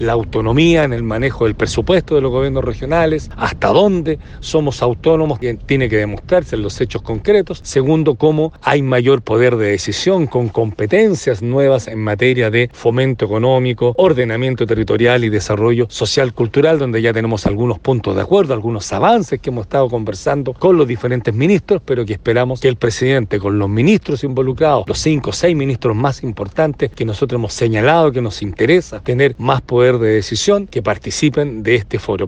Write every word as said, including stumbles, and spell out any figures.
la autonomía en el manejo del presupuesto de los gobiernos regionales, hasta dónde somos autónomos, que tiene que demostrarse en los hechos concretos. Segundo, cómo hay mayor poder de decisión con competencias nuevas en materia de fomento económico, ordenamiento territorial y desarrollo social cultural, donde ya tenemos algunos puntos de acuerdo, algunos avances que hemos estado conversando con los diferentes ministros, pero que esperamos que el presidente, con los ministros involucrados, los cinco o seis ministros más importantes que nosotros hemos señalado que nos interesa tener más poder de decisión, que participen de este foro.